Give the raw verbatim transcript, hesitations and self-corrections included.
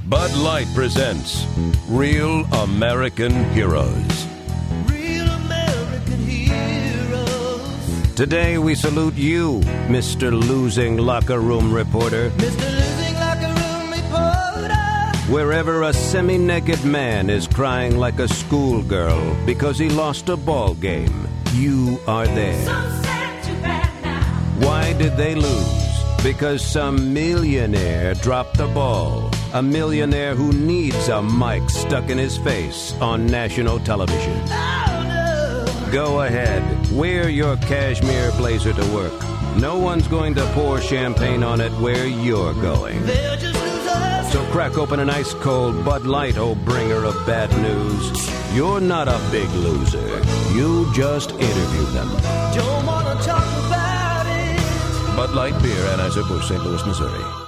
Bud Light presents Real American Heroes. Real American heroes. Today we salute you, Mister Losing Locker Room Reporter. Mister Losing Locker Room Reporter. Wherever a semi-naked man is crying like a schoolgirl because he lost a ball game, you are there. So sad, too bad now. Why did they lose? Because some millionaire dropped the ball. A millionaire who needs a mic stuck in his face on national television. Oh, no. Go ahead, wear your cashmere blazer to work. No one's going to pour champagne on it where you're going. They're just losers. So crack open an ice-cold Bud Light, oh bringer of bad news. You're not a big loser. You just interviewed them. Don't wanna talk about it. Bud Light Beer, Anheuser-Busch, Saint Louis, Missouri.